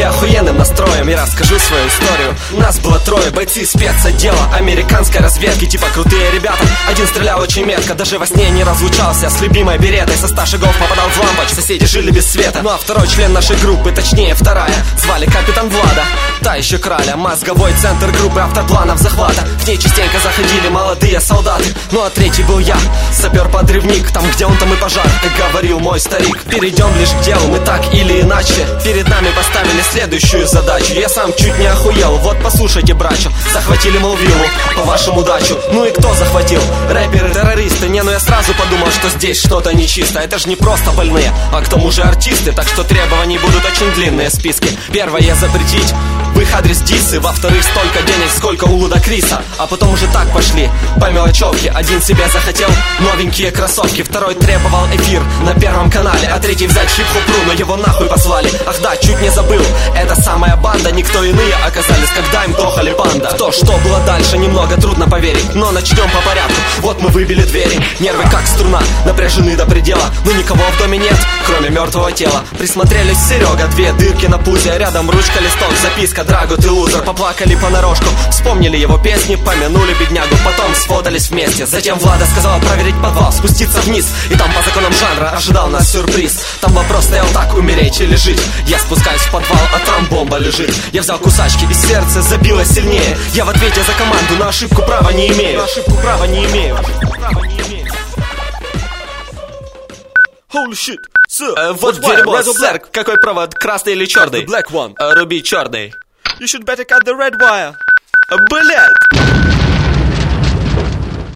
тебе охуенным настроем я расскажу свою историю. Нас было трое, бойцы спецотдела американской разведки, типа крутые ребята. Один стрелял очень метко, даже во сне не разлучался с любимой беретой. Со 100 шагов попадал в лампоч, соседи жили без света. Ну а второй член нашей группы, точнее вторая, звали капитан Влада. Та еще краля, мозговой центр группы автопланов захвата. В ней частенько заходили молодые солдаты. Ну а третий был я, сапер-подрывник. Там где он, там и пожар, как говорил мой старик. Перейдем лишь к делу, мы так или иначе перед нами поставили следующую задачу. Я сам чуть не охуел, вот послушайте, брачо. Захватили, мол, виллу, по вашему дачу. Ну и кто захватил? Рэперы, террористы. Не, ну я сразу подумал, что здесь что-то нечисто. Это ж не просто больные, а к тому же артисты. Так что требований будут очень длинные списки. Первое — запретить в их адрес диссы. Во-вторых, столько денег, сколько у Лудакриса. А потом уже так пошли, по мелочевке. Один себе захотел новенькие кроссовки, второй требовал эфир на Первом канале, а третий взять хип-хоп.ру, но его нахуй послали. Ах да, чуть не забыл, это самая банда. Никто иные оказались, когда им тохали панда. В то, что было дальше, немного трудно поверить, но начнем по порядку. Вот мы выбили двери, нервы как струна, напряжены до предела. Но никого в доме нет, кроме мертвого тела. Присмотрелись: Серега, 2 дырки на пузе, рядом ручка, листок, записка: Драгу, ты лузер. Поплакали понарошку, вспомнили его песни, помянули беднягу, потом сфотались вместе. Затем Влада сказала проверить подвал, спуститься вниз, и там по законам жанра ожидал нас сюрприз. Там вопрос стоял так: умереть или жить. Я спускаюсь в подвал, а там бомба лежит. Я взял кусачки, и сердце забилось сильнее. Я в ответе за команду на ошибку права не имею. На ошибку права не имею. Holy shit, вот дерьмо, сэр, какой провод, красный или черный? The black one. Руби черный. You should better cut the red wire. Блять!